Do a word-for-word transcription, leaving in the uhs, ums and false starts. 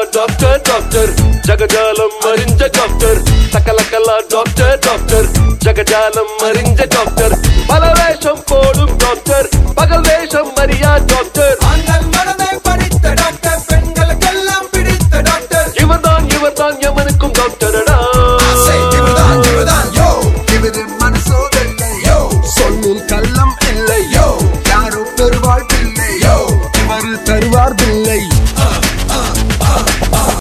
doctor doctor ஜகஜாலம் அறிஞ்ச doctor சகலகலா doctor doctor ஜகஜாலம் அறிஞ்ச doctor பல வேஷம் போடும் டாக்டர் பகல் வேஷம் அறியா டாக்டர் ஆண்கள் மனதை படித்த டாக்டர் பெண்களுக்கெல்லாம் பிடித்த டாக்டர் இவர்தான் இவர்தான் எவனுக்கும் டாக்டரடா இவர்தான் இவர்தான் யோ இவரு மனசோதனை யோ சொல்லுல் கல்